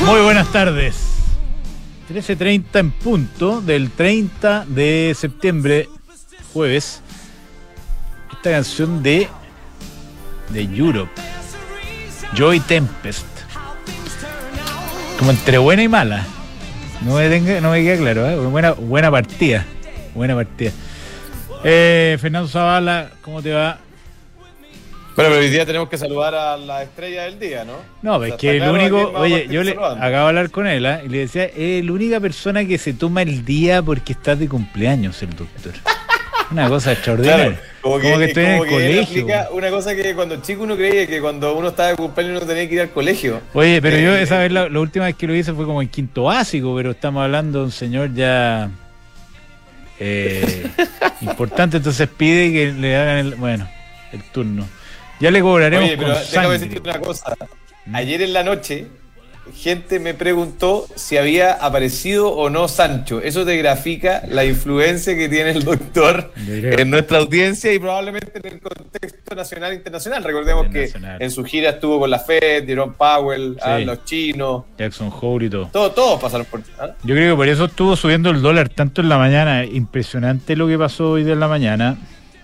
Muy buenas tardes. 13:30 en punto del 30 de septiembre, jueves. Esta canción de Europe, Joy Tempest. Como entre buena y mala. No me queda claro, ¿eh? Buena partida. Buena partida. Fernando Zavala, ¿cómo te va? Bueno, pero hoy día tenemos que saludar a la estrella del día, ¿no? No, es que el único... Oye, yo acabo de hablar con él, y le decía, es la única persona que se toma el día porque está de cumpleaños el doctor. Una cosa extraordinaria. Claro, como que estoy en el colegio. Una cosa que cuando chico uno creía que cuando uno estaba de cumpleaños uno tenía que ir al colegio. Oye, pero yo esa vez, la última vez que lo hice fue como en quinto básico, pero estamos hablando de un señor ya importante, entonces pide que le hagan el turno. Ya le cobraremos. Oye, pero déjame decirte una cosa. Ayer en la noche, gente me preguntó si había aparecido o no Sancho. Eso te grafica la influencia que tiene el doctor en nuestra audiencia y probablemente en el contexto nacional e internacional. Recordemos que en su gira estuvo con la Fed, Jerome Powell, los chinos, Jackson Hole y todo. Todos pasaron por... Yo creo que por eso estuvo subiendo el dólar tanto en la mañana. Impresionante lo que pasó hoy de la mañana.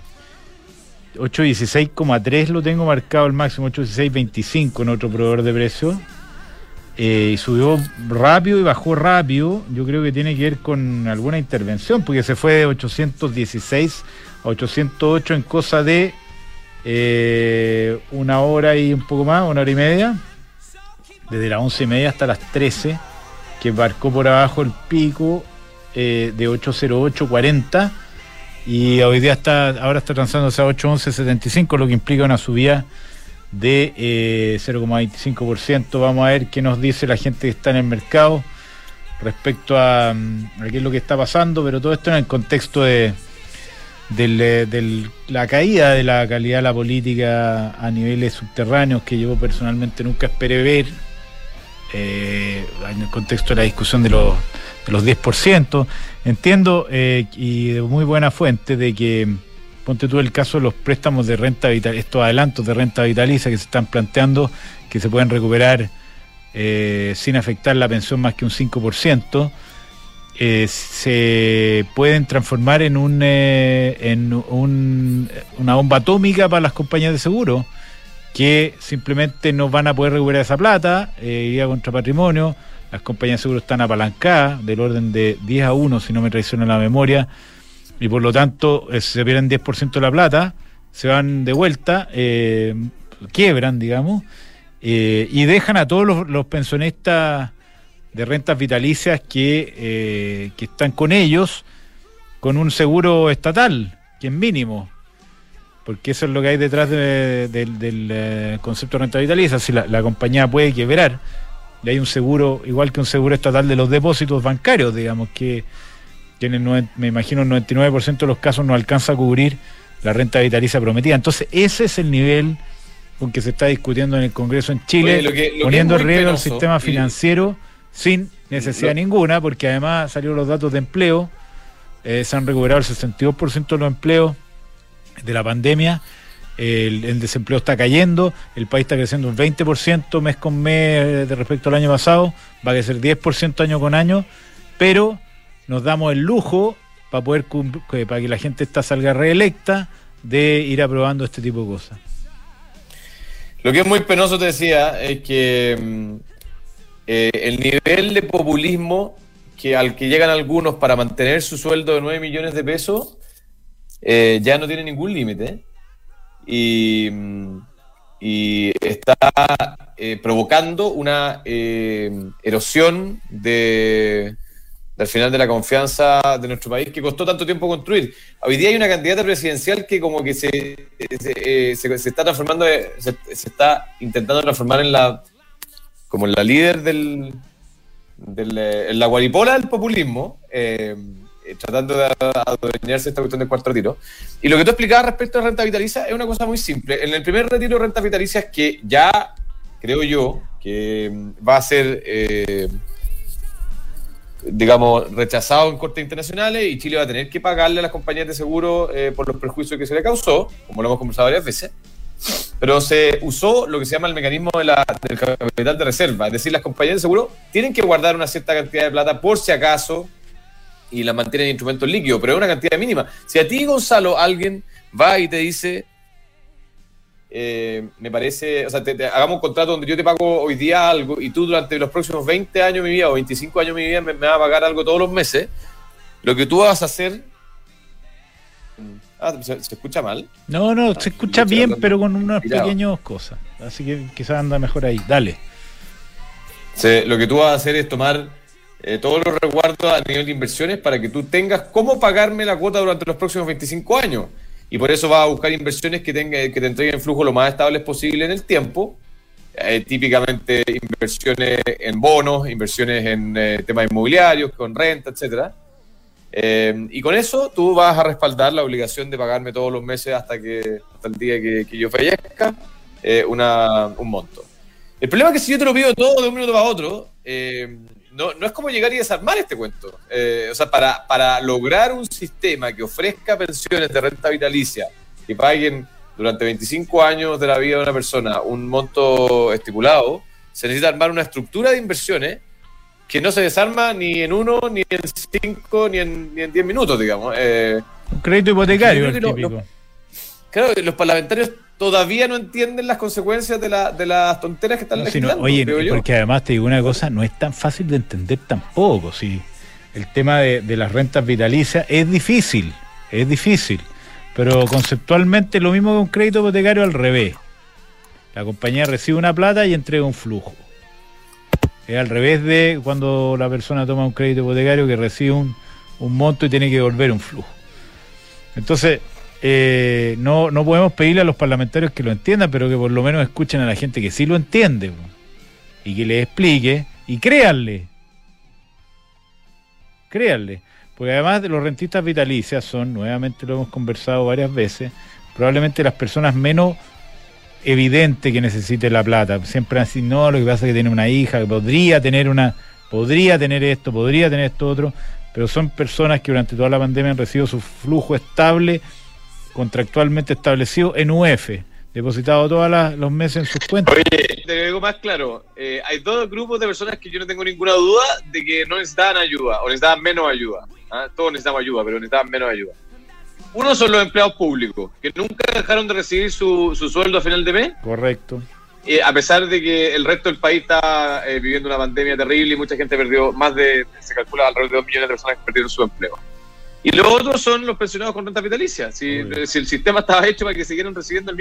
8.16,3 lo tengo marcado el máximo, 8.1625 en otro proveedor de precios. Y subió rápido y bajó rápido. Yo creo que tiene que ver con alguna intervención, porque se fue de 816 a 808 en cosa de una hora y un poco más, una hora y media, desde las 11:30 hasta las 13, que marcó por abajo el pico de 808.40. Y hoy día ahora está transándose a 811.75, lo que implica una subida de 0,25%. Vamos a ver qué nos dice la gente que está en el mercado respecto a qué es lo que está pasando, pero todo esto en el contexto de la caída de la calidad de la política a niveles subterráneos, que yo personalmente nunca esperé ver, en el contexto de la discusión de los 10%. Entiendo, y de muy buena fuente, de que, ponte tú el caso de los préstamos de renta vitalicia, estos adelantos de renta vitalicia que se están planteando, que se pueden recuperar sin afectar la pensión más que un 5%, se pueden transformar en una bomba atómica para las compañías de seguro, que simplemente no van a poder recuperar esa plata, iría contra patrimonio. Las compañías de seguro están apalancadas del orden de 10-1, si no me traiciona la memoria, y por lo tanto, si se pierden 10% de la plata, se van de vuelta, quiebran, digamos, y dejan a todos los pensionistas de rentas vitalicias que están con ellos, con un seguro estatal, que es mínimo, porque eso es lo que hay detrás del concepto de renta vitalicia. Si la compañía puede quebrar, y hay un seguro, igual que un seguro estatal de los depósitos bancarios, digamos, que me imagino el 99% de los casos no alcanza a cubrir la renta vitalicia prometida. Entonces ese es el nivel con que se está discutiendo en el Congreso en Chile, poniendo en riesgo el sistema financiero sin necesidad ninguna, porque además salieron los datos de empleo, se han recuperado el 62% de los empleos de la pandemia. El desempleo está cayendo, el país está creciendo un 20% mes con mes de respecto al año pasado, va a crecer 10% año con año, pero nos damos el lujo para que la gente salga reelecta, de ir aprobando este tipo de cosas. Lo que es muy penoso, te decía, es que el nivel de populismo al que llegan algunos para mantener su sueldo de 9 millones de pesos ya no tiene ningún límite. Y está provocando una erosión del final de la confianza de nuestro país, que costó tanto tiempo construir. Hoy día hay una candidata presidencial que como que se está transformando, se está intentando transformar en la líder en la guaripola del populismo, tratando de adueñarse esta cuestión del cuarto retiro. Y lo que tú explicabas respecto a renta vitalicia es una cosa muy simple. En el primer retiro de renta vitalicia, que ya creo yo que va a ser rechazado en cortes internacionales, y Chile va a tener que pagarle a las compañías de seguro por los perjuicios que se le causó, como lo hemos conversado varias veces. pero se usó lo que se llama el mecanismo del capital de reserva, es decir, las compañías de seguro tienen que guardar una cierta cantidad de plata por si acaso y la mantienen en instrumentos líquidos, pero es una cantidad mínima. Si a ti, Gonzalo, alguien va y te dice, me parece, o sea, hagamos un contrato donde yo te pago hoy día algo y tú durante los próximos 20 años de mi vida o 25 años de mi vida me vas a pagar algo todos los meses, lo que tú vas a hacer... ¿se escucha mal? No, se escucha bien, hablando, pero con unas tirado. pequeñas cosas. Así que quizás anda mejor ahí. Dale. Lo que tú vas a hacer es tomar todos los resguardos a nivel de inversiones para que tú tengas cómo pagarme la cuota durante los próximos 25 años. Y por eso vas a buscar inversiones que te entreguen flujo lo más estables posible en el tiempo. Típicamente inversiones en bonos, inversiones en temas inmobiliarios, con renta, etcétera. Y con eso tú vas a respaldar la obligación de pagarme todos los meses hasta el día que yo fallezca un monto. El problema es que si yo te lo pido todo de un minuto para otro, no es como llegar y desarmar este cuento. O sea, para lograr un sistema que ofrezca pensiones de renta vitalicia que paguen durante 25 años de la vida de una persona un monto estipulado, se necesita armar una estructura de inversiones que no se desarma ni en 1, ni en 5, ni en 10 minutos, digamos. Un crédito hipotecario, el típico. Claro, los parlamentarios todavía no entienden las consecuencias de las tonteras que están legislando. Oye, porque además te digo una cosa, no es tan fácil de entender tampoco. Si el tema de las rentas vitalicias es difícil, pero conceptualmente lo mismo que un crédito hipotecario al revés. La compañía recibe una plata y entrega un flujo. Es al revés de cuando la persona toma un crédito hipotecario que recibe un monto y tiene que devolver un flujo. Entonces, no podemos pedirle a los parlamentarios que lo entiendan, pero que por lo menos escuchen a la gente que sí lo entiende y que les explique y créanle. Porque además de los rentistas vitalicias son, nuevamente lo hemos conversado varias veces, probablemente las personas menos evidente que necesite la plata. Siempre así, no, lo que pasa es que tiene una hija, que podría tener esto otro, pero son personas que durante toda la pandemia han recibido su flujo estable, contractualmente establecido en UF, depositado todos los meses en sus cuentas. Oye, te digo más claro, hay dos grupos de personas que yo no tengo ninguna duda de que no necesitaban ayuda, o necesitaban menos ayuda. Todos necesitamos ayuda, pero necesitaban menos ayuda. Uno son los empleados públicos, que nunca dejaron de recibir su sueldo a final de mes. Correcto. A pesar de que el resto del país está viviendo una pandemia terrible y mucha gente perdió, se calcula alrededor de 2 millones de personas que perdieron su empleo. Y los otros son los pensionados con renta vitalicia. Si el sistema estaba hecho para que siguieran recibiendo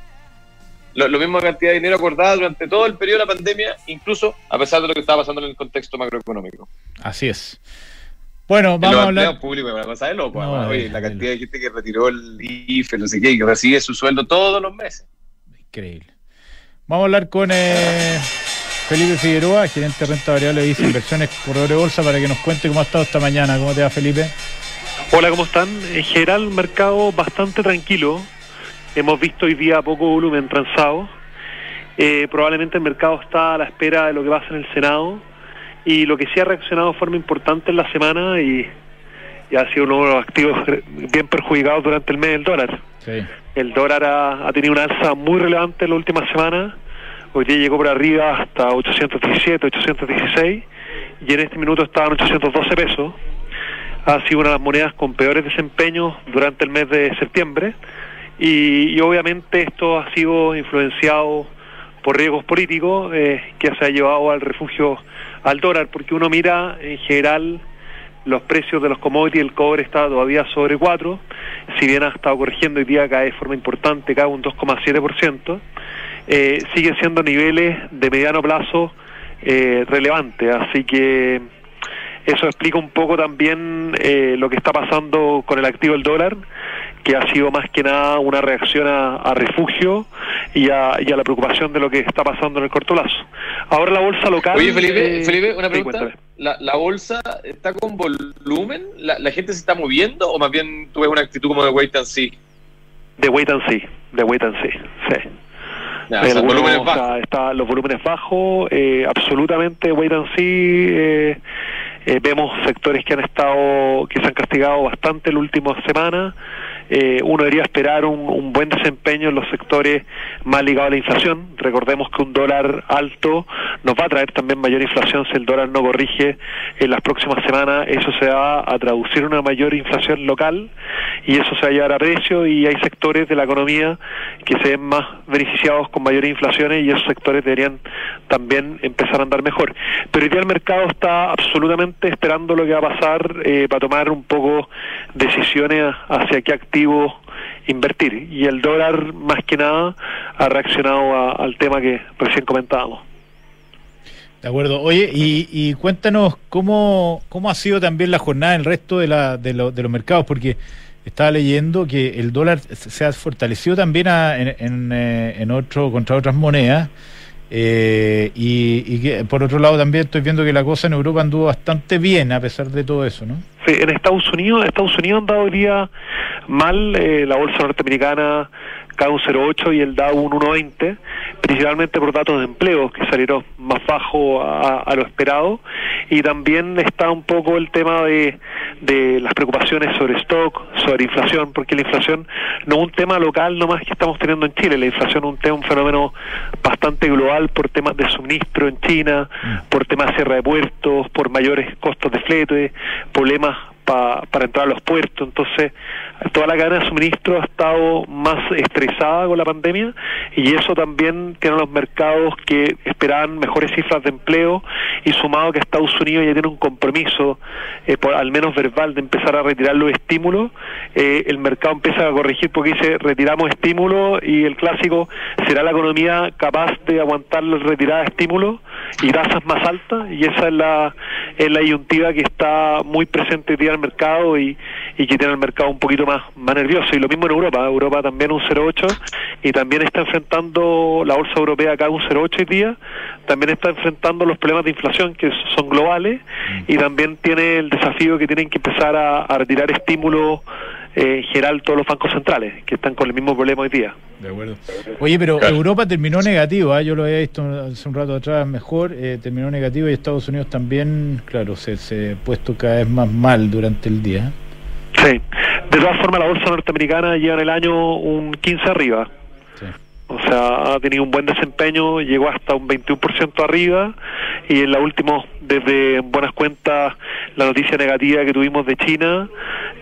la misma cantidad de dinero acordada durante todo el periodo de la pandemia, incluso a pesar de lo que estaba pasando en el contexto macroeconómico. Así es. Bueno, vamos a hablar... Público, una cosa de loco. Oye, la cantidad de gente que retiró el IFE, no sé qué, que recibe su sueldo todos los meses. Increíble. Vamos a hablar con Felipe Figueroa, gerente de renta variable de Inversiones Corredor de Bolsa, para que nos cuente cómo ha estado esta mañana. ¿Cómo te va, Felipe? Hola, ¿cómo están? En general, mercado bastante tranquilo. Hemos visto hoy día poco volumen transado. Probablemente el mercado está a la espera de lo que pasa en el Senado. Y lo que sí ha reaccionado de forma importante en la semana y ha sido uno de los activos bien perjudicados durante el mes del dólar. Sí. El dólar ha tenido una alza muy relevante en la última semana. Hoy día llegó por arriba hasta 817, 816 y en este minuto está en 812 pesos. Ha sido una de las monedas con peores desempeños durante el mes de septiembre y obviamente esto ha sido influenciado por riesgos políticos que se ha llevado al refugio al dólar, porque uno mira en general los precios de los commodities. El cobre está todavía sobre 4, si bien ha estado corrigiendo hoy día, cae de forma importante, cae un 2,7%, sigue siendo niveles de mediano plazo relevantes, así que eso explica un poco también lo que está pasando con el activo del dólar, que ha sido más que nada una reacción a refugio y a la preocupación de lo que está pasando en el corto plazo. Ahora la bolsa local... Oye, Felipe, una pregunta. Sí, ¿La bolsa está con volumen? ¿La gente se está moviendo o más bien tú ves una actitud como de wait and see? De wait and see, sí. Ya, o sea, volúmenes bajos. Los volúmenes bajos, absolutamente wait and see. Vemos sectores que se han castigado bastante la última semana. uno debería esperar un buen desempeño en los sectores más ligados a la inflación. Recordemos que un dólar alto nos va a traer también mayor inflación. Si el dólar no corrige en las próximas semanas, eso se va a traducir en una mayor inflación local y eso se va a llevar a precio, y hay sectores de la economía que se ven más beneficiados con mayores inflaciones y esos sectores deberían también empezar a andar mejor. Pero hoy día el mercado está absolutamente esperando lo que va a pasar para tomar un poco decisiones hacia qué activos invertir, y el dólar más que nada ha reaccionado al tema que recién comentábamos. De acuerdo. Oye, y cuéntanos cómo ha sido también la jornada en el resto de los mercados, porque estaba leyendo que el dólar se ha fortalecido también contra otras monedas, y que por otro lado también estoy viendo que la cosa en Europa anduvo bastante bien a pesar de todo eso, ¿no? Sí, en Estados Unidos han dado hoy día mal, la bolsa norteamericana cae un 0,8 y el Dow un 1,20, principalmente por datos de empleo que salieron más bajos a lo esperado, y también está un poco el tema de las preocupaciones sobre stock, sobre inflación, porque la inflación no es un tema local nomás que estamos teniendo en Chile, la inflación es un fenómeno bastante global por temas de suministro en China, por temas de cierre de puertos, por mayores costos de flete, problemas para entrar a los puertos. Entonces toda la cadena de suministro ha estado más estresada con la pandemia, y eso también tiene los mercados que esperaban mejores cifras de empleo, y sumado que Estados Unidos ya tiene un compromiso al menos verbal de empezar a retirar los estímulos, el mercado empieza a corregir porque dice retiramos estímulos, y el clásico, ¿será la economía capaz de aguantar la retirada de estímulos y tasas más altas? Y esa es la disyuntiva que está muy presente hoy día en el mercado, y que tiene el mercado un poquito más nervioso. Y lo mismo en Europa también un 0,8, y también está enfrentando la bolsa europea acá un 0,8 hoy día, también está enfrentando los problemas de inflación que son globales, y también tiene el desafío que tienen que empezar a retirar estímulos en general todos los bancos centrales, que están con el mismo problema hoy día. De acuerdo. Oye, pero claro, Europa terminó negativo, yo lo había visto hace un rato atrás mejor, terminó negativo, y Estados Unidos también, claro, se ha puesto cada vez más mal durante el día. Sí, de todas formas la bolsa norteamericana lleva en el año un 15 arriba. Sí. O sea, ha tenido un buen desempeño, llegó hasta un 21% arriba, y en la última, desde buenas cuentas, la noticia negativa que tuvimos de China,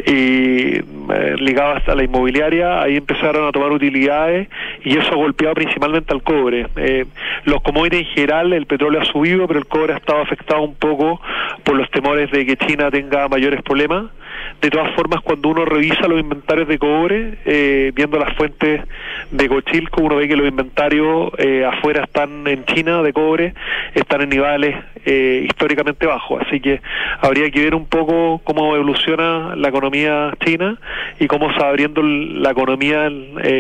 y ligada hasta la inmobiliaria, ahí empezaron a tomar utilidades, y eso ha golpeado principalmente al cobre. Los commodities en general, el petróleo ha subido, pero el cobre ha estado afectado un poco por los temores de que China tenga mayores problemas. De todas formas, cuando uno revisa los inventarios de cobre, viendo las fuentes de Cochilco, uno ve que los inventarios afuera están en China de cobre, están en niveles históricamente bajos, así que habría que ver un poco cómo evoluciona la economía china y cómo se va abriendo la economía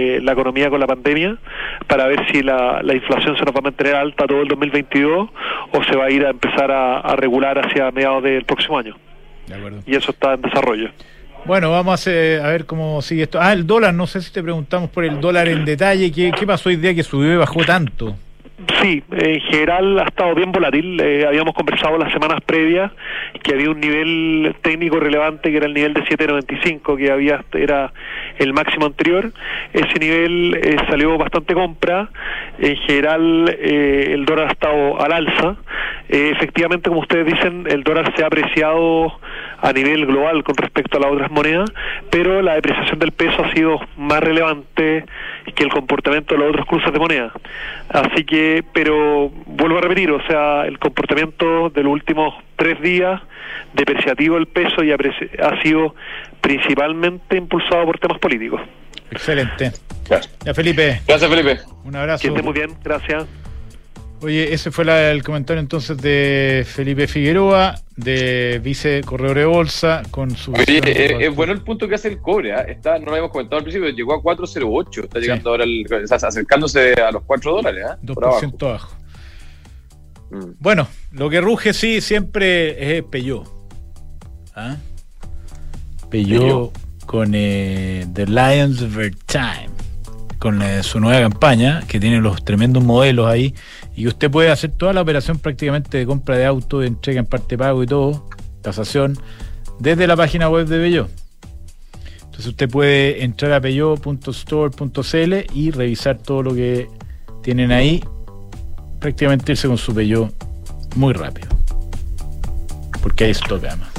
con la pandemia, para ver si la inflación se nos va a mantener alta todo el 2022 o se va a ir a empezar a regular hacia mediados del próximo año. De acuerdo. Y eso está en desarrollo. Bueno, vamos a ver cómo sigue esto. El dólar, no sé si te preguntamos por el dólar en detalle, ¿qué pasó hoy día que subió y bajó tanto? Sí, en general ha estado bien volátil. Habíamos conversado las semanas previas que había un nivel técnico relevante que era el nivel de 7.95, que era el máximo anterior. Ese nivel salió bastante compra. En general el dólar ha estado al alza. Efectivamente, como ustedes dicen, el dólar se ha apreciado a nivel global con respecto a las otras monedas, pero la depreciación del peso ha sido más relevante que el comportamiento de los otros cruces de moneda. Así que, pero vuelvo a repetir, o sea, el comportamiento de los últimos 3 días depreciativo del peso y ha sido principalmente impulsado por temas políticos. Excelente. Claro. Ya, Felipe. Gracias, Felipe. Un abrazo. Que esté muy bien, gracias. Oye, ese fue el comentario entonces de Felipe Figueroa, de vice corredor de bolsa, con su... Oye, es bueno el punto que hace el cobre, no lo habíamos comentado al principio, llegó a 4.08, está llegando ahora, acercándose a los $4, 2% abajo. Bueno, lo que ruge sí siempre es Peugeot. Peugeot con The Lions of Our Time, con su nueva campaña, que tiene los tremendos modelos ahí, y usted puede hacer toda la operación prácticamente de compra de auto, de entrega en parte pago y todo, tasación, desde la página web de Peugeot. Entonces usted puede entrar a peugeot.store.cl y revisar todo lo que tienen ahí, prácticamente irse con su Peugeot muy rápido, porque hay stock además.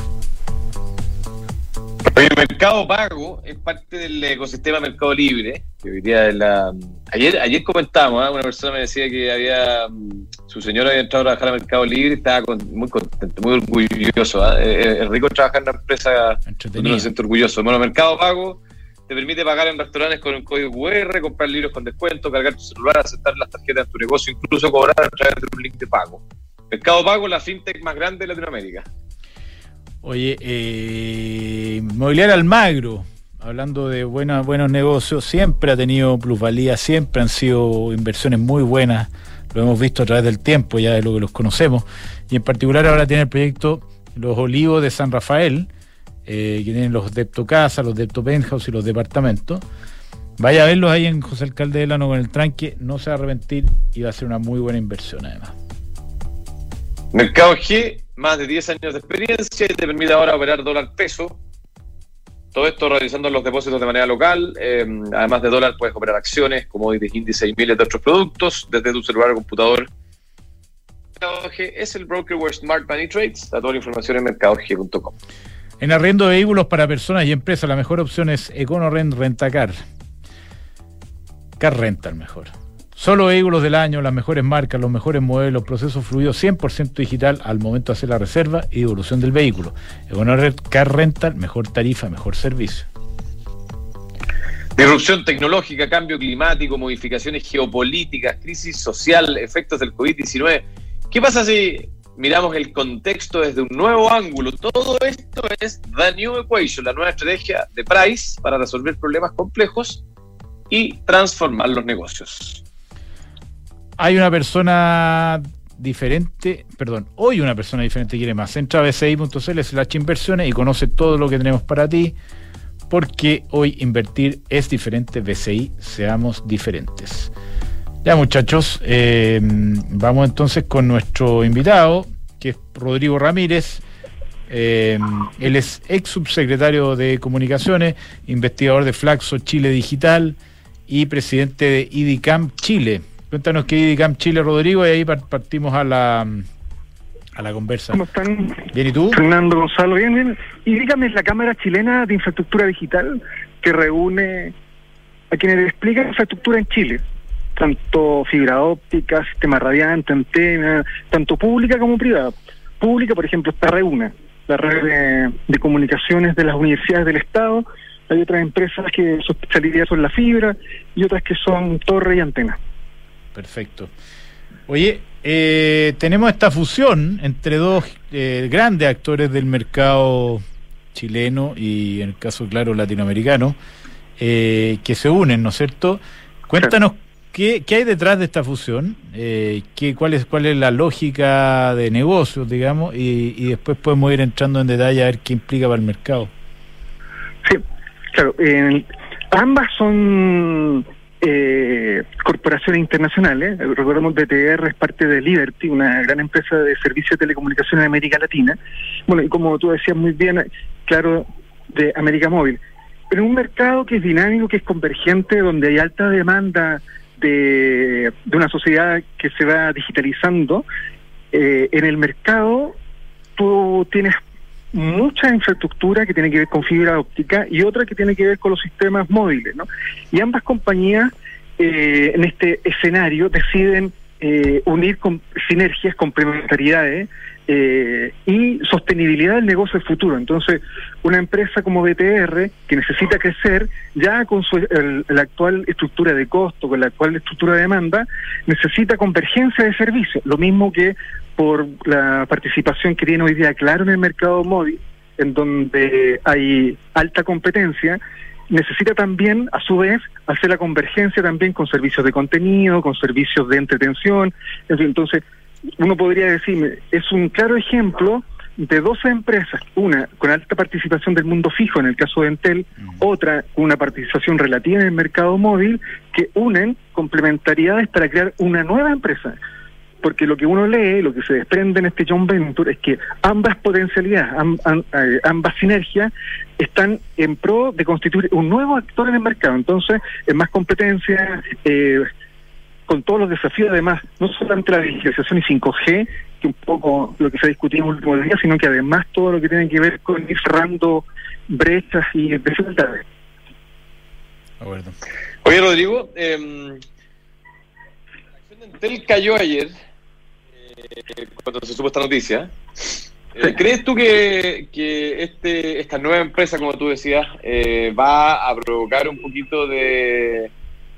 El Mercado Pago es parte del ecosistema Mercado Libre, que hoy día ayer comentábamos, una persona me decía que su señora había entrado a trabajar a Mercado Libre, estaba muy contento, muy orgulloso. Es rico trabajar en una empresa donde uno se siente orgulloso. Bueno, Mercado Pago te permite pagar en restaurantes con un código QR, comprar libros con descuento, cargar tu celular, aceptar las tarjetas en tu negocio, incluso cobrar a través de un link de pago. Mercado Pago, la fintech más grande de Latinoamérica. Oye, Inmobiliaria Almagro, hablando de buenos negocios, siempre ha tenido plusvalía, siempre han sido inversiones muy buenas, lo hemos visto a través del tiempo, ya de lo que los conocemos, y en particular ahora tiene el proyecto Los Olivos de San Rafael, que tienen los Depto Casa, los Depto Penthouse y los departamentos. Vaya a verlos ahí en José Alcalde Delano con el tranque, no se va a arrepentir y va a ser una muy buena inversión además. Mercado G, más de 10 años de experiencia y te permite ahora operar dólar-peso. Todo esto realizando los depósitos de manera local. Además de dólar, puedes operar acciones, commodities, índices y miles de otros productos desde tu celular o computador. Mercado G es el broker where smart money trades. Está toda la información en mercadog.com. En arriendo de vehículos para personas y empresas, la mejor opción es EconoRent Rentacar. Car Rental mejor. Solo vehículos del año, las mejores marcas, los mejores modelos, proceso fluido 100% digital al momento de hacer la reserva y devolución del vehículo. EconoRent Car Rental, mejor tarifa, mejor servicio. Disrupción tecnológica, cambio climático, modificaciones geopolíticas, crisis social, efectos del COVID-19. ¿Qué pasa si miramos el contexto desde un nuevo ángulo? Todo esto es The New Equation, la nueva estrategia de Price para resolver problemas complejos y transformar los negocios. Hoy una persona diferente quiere más. Entra a bci.cl/inversiones y conoce todo lo que tenemos para ti, porque hoy invertir es diferente. BCI, seamos diferentes. Ya, muchachos, vamos entonces con nuestro invitado, que es Rodrigo Ramírez. Él es ex subsecretario de Comunicaciones, investigador de Flaxo Chile Digital y presidente de IDICAM Chile. Cuéntanos qué es IDICAM Chile, Rodrigo, y ahí partimos a la conversa. ¿Cómo están? ¿Bien y tú? Fernando, Gonzalo, bien. IDICAM es la Cámara Chilena de Infraestructura Digital que reúne a quienes explican infraestructura en Chile, tanto fibra óptica, sistema radiante, antena, tanto pública como privada. Pública, por ejemplo, está Reúna, la red de comunicaciones de las universidades del Estado. Hay otras empresas que su especialidad son la fibra y otras que son torre y antena. Perfecto. Oye, tenemos esta fusión entre dos grandes actores del mercado chileno y, en el caso, claro, latinoamericano, que se unen, ¿no es cierto? Cuéntanos qué hay detrás de esta fusión, cuál es la lógica de negocios, digamos, y después podemos ir entrando en detalle a ver qué implica para el mercado. Sí, claro. Ambas son corporaciones internacionales. Recordemos DTR es parte de Liberty, una gran empresa de servicios de telecomunicaciones de América Latina. Bueno, y como tú decías muy bien, claro, de América Móvil. Pero un mercado que es dinámico, que es convergente, donde hay alta demanda de una sociedad que se va digitalizando. En el mercado tú tienes mucha infraestructura que tiene que ver con fibra óptica y otra que tiene que ver con los sistemas móviles, ¿no? Y ambas compañías en este escenario deciden unir con sinergias, complementariedades y sostenibilidad del negocio del futuro. Entonces, una empresa como BTR, que necesita crecer, ya con la actual estructura de costo, con la actual estructura de demanda, necesita convergencia de servicios. Lo mismo que por la participación que tiene hoy día Claro en el mercado móvil, en donde hay alta competencia, necesita también, a su vez, hacer la convergencia también con servicios de contenido, con servicios de entretención. Entonces, uno podría decir, es un claro ejemplo de dos empresas, una con alta participación del mundo fijo, en el caso de Entel, otra con una participación relativa en el mercado móvil, que unen complementariedades para crear una nueva empresa. porque lo que uno lee, lo que se desprende en este joint venture es que ambas potencialidades, ambas sinergias están en pro de constituir un nuevo actor en el mercado. Entonces, es más competencia, con todos los desafíos, además, no solamente la digitalización y 5G, que un poco lo que se ha discutido en los últimos días, sino que además todo lo que tiene que ver con ir cerrando brechas y desigualdades. Oye, Rodrigo, la acción de Entel cayó ayer, cuando se supo esta noticia. ¿Crees tú que esta nueva empresa, como tú decías, va a provocar un poquito de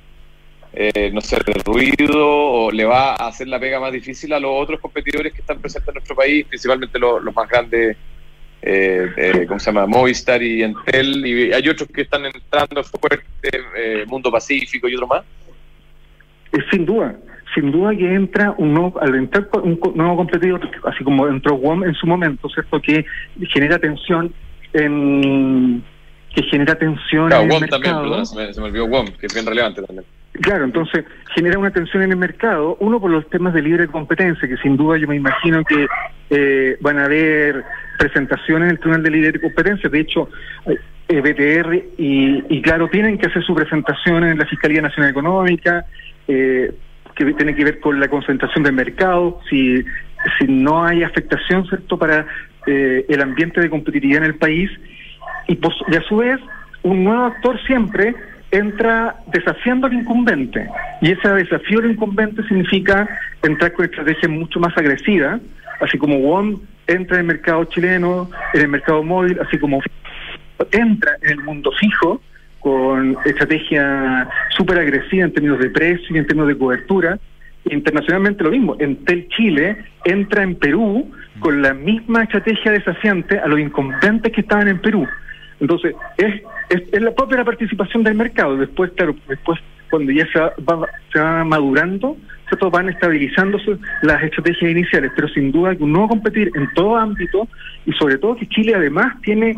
ruido, o le va a hacer la pega más difícil a los otros competidores que están presentes en nuestro país, principalmente los más grandes, ¿cómo se llama? Movistar y Entel, y hay otros que están entrando fuerte, Mundo Pacífico y otro más? Sin duda que entra al entrar un nuevo competidor, así como entró WOM en su momento, ¿cierto? Que genera tensión en el WOM mercado. También, perdón, se me olvidó WOM, que es bien relevante también. Claro, entonces genera una tensión en el mercado, uno por los temas de libre competencia, que sin duda yo me imagino que van a haber presentaciones en el Tribunal de Libre Competencia. De hecho, BTR y Claro tienen que hacer su presentación en la Fiscalía Nacional Económica, que tiene que ver con la concentración del mercado, si no hay afectación, ¿cierto?, para el ambiente de competitividad en el país, y a su vez un nuevo actor siempre entra desafiando al incumbente, y ese desafío al incumbente significa entrar con estrategias mucho más agresivas, así como WOM entra en el mercado chileno, en el mercado móvil, así como entra en el mundo fijo con estrategia súper agresiva en términos de precio y en términos de cobertura. Internacionalmente lo mismo, Entel Chile entra en Perú con la misma estrategia desafiante a los incumbentes que estaban en Perú. Entonces, es la propia participación del mercado. Después, claro, cuando ya se va madurando, ¿cierto?, van estabilizándose las estrategias iniciales, pero sin duda que uno va a competir en todo ámbito, y sobre todo que Chile además tiene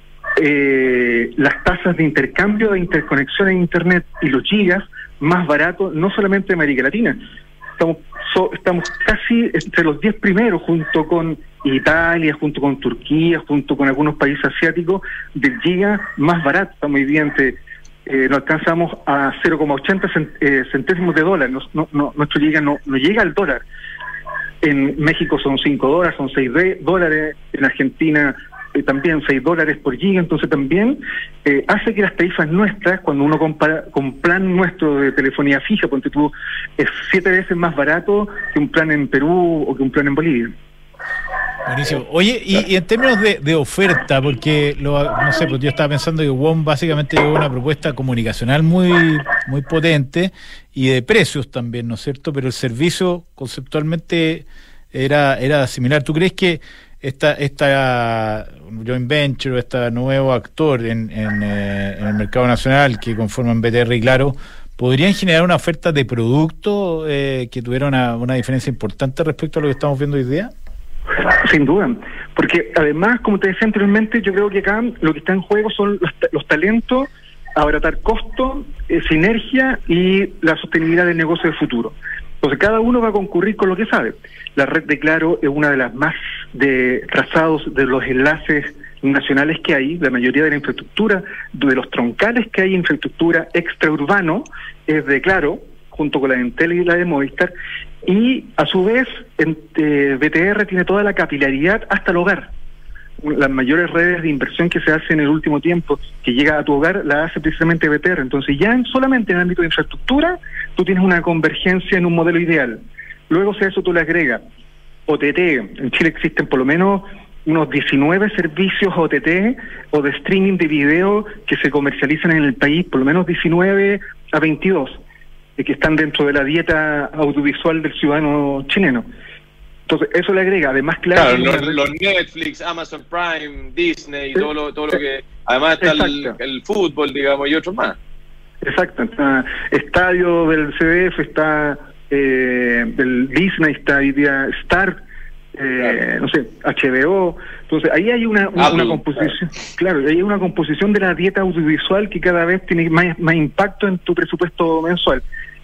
las tasas de intercambio de interconexión en Internet y los gigas más baratos, no solamente de América Latina. Estamos casi entre los 10 primeros, junto con Italia, junto con Turquía, junto con algunos países asiáticos, del giga más barato. Estamos hoy día no alcanzamos a 0,80 centésimos de dólar. Nuestro giga no llega al dólar. En México son $5, son $6, en Argentina también $6 por giga. Entonces también hace que las tarifas nuestras, cuando uno compara con plan nuestro de telefonía fija, ponte tú, es 7 veces más barato que un plan en Perú o que un plan en Bolivia. Buenísimo. Oye, y en términos de oferta, porque no sé, pues yo estaba pensando que WOM básicamente llevó una propuesta comunicacional muy potente, y de precios también, ¿no es cierto? Pero el servicio conceptualmente era similar. ¿Tú crees que esta joint venture, este nuevo actor en el mercado nacional que conforman BTR y Claro, podrían generar una oferta de producto que tuviera una diferencia importante respecto a lo que estamos viendo hoy día? Sin duda, porque además, como te decía anteriormente, yo creo que acá lo que está en juego son los talentos, abaratar costos, sinergia y la sostenibilidad del negocio de futuro. Entonces cada uno va a concurrir con lo que sabe. La red de Claro es una de las más trazados de los enlaces nacionales que hay. La mayoría de la infraestructura, de los troncales que hay, infraestructura extraurbano, es de Claro, junto con la de Entel y la de Movistar, y a su vez BTR tiene toda la capilaridad hasta el hogar. Las mayores redes de inversión que se hacen en el último tiempo, que llega a tu hogar, la hace precisamente BTR. Entonces ya solamente en el ámbito de infraestructura tú tienes una convergencia en un modelo ideal. Luego, si a eso tú le agregas OTT, en Chile existen por lo menos unos 19 servicios OTT o de streaming de video que se comercializan en el país, por lo menos 19 a 22, que están dentro de la dieta audiovisual del ciudadano chileno. Entonces, eso le agrega, además, claro, los Netflix, Amazon Prime, Disney, todo lo que... Además está el fútbol, digamos, y otros más. Exacto, está estadio del CDF, está del Disney, está hoy día Star, claro, no sé, HBO. Entonces, ahí hay una composición, claro, ahí hay una composición de la dieta audiovisual que cada vez tiene más impacto en tu presupuesto mensual.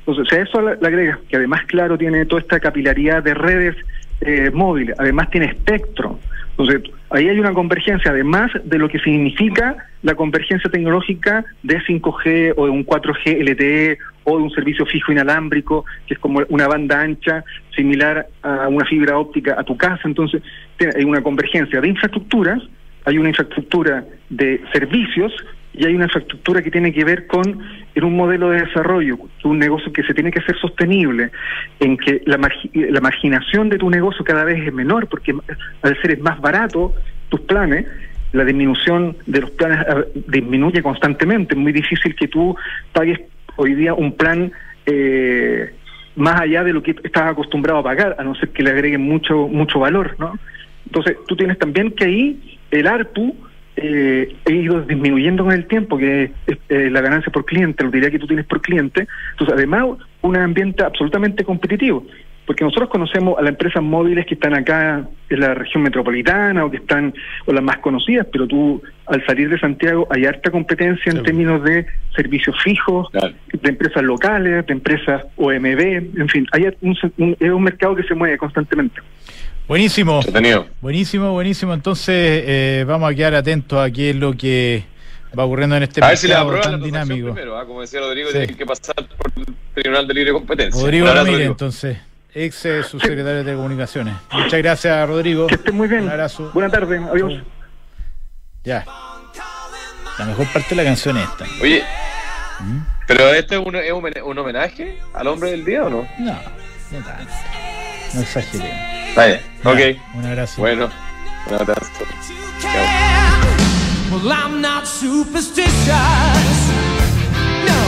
Entonces, si a eso le agregas que además, claro, tiene toda esta capilaridad de redes móviles, además tiene espectro. Entonces, ahí hay una convergencia, además de lo que significa la convergencia tecnológica de 5G o de un 4G LTE o de un servicio fijo inalámbrico, que es como una banda ancha similar a una fibra óptica a tu casa. Entonces, hay una convergencia de infraestructuras, hay una infraestructura de servicios y hay una infraestructura que tiene que ver con en un modelo de desarrollo, un negocio que se tiene que hacer sostenible, en que la marginación de tu negocio cada vez es menor, porque al ser más barato tus planes, la disminución de los planes disminuye constantemente. Es muy difícil que tú pagues hoy día un plan más allá de lo que estás acostumbrado a pagar, a no ser que le agreguen mucho valor, ¿no? Entonces, tú tienes también que ahí el ARPU he ido disminuyendo con el tiempo, que es la ganancia por cliente, la utilidad que tú tienes por cliente. Entonces, además, un ambiente absolutamente competitivo, porque nosotros conocemos a las empresas móviles que están acá en la región metropolitana o las más conocidas, pero tú, al salir de Santiago, hay harta competencia en términos de servicios fijos, de empresas locales, de empresas OMB, en fin, es un mercado que se mueve constantemente. Buenísimo. Buenísimo. Entonces, vamos a quedar atentos a qué es lo que va ocurriendo en este mercado tan dinámico. Primero, como decía Rodrigo, tiene que pasar por el Tribunal de Libre Competencia. Rodrigo Ramírez, entonces, ex subsecretario de Telecomunicaciones. Muchas gracias, Rodrigo. Que estés muy bien. Un abrazo. Buenas tardes. Adiós. Ya. La mejor parte de la canción es esta. Oye, ¿pero este es un homenaje al hombre del día o no? No tanto. No exageremos. Vaya, ok. Un abrazo. Bueno, un abrazo. Well, I'm not superstitious.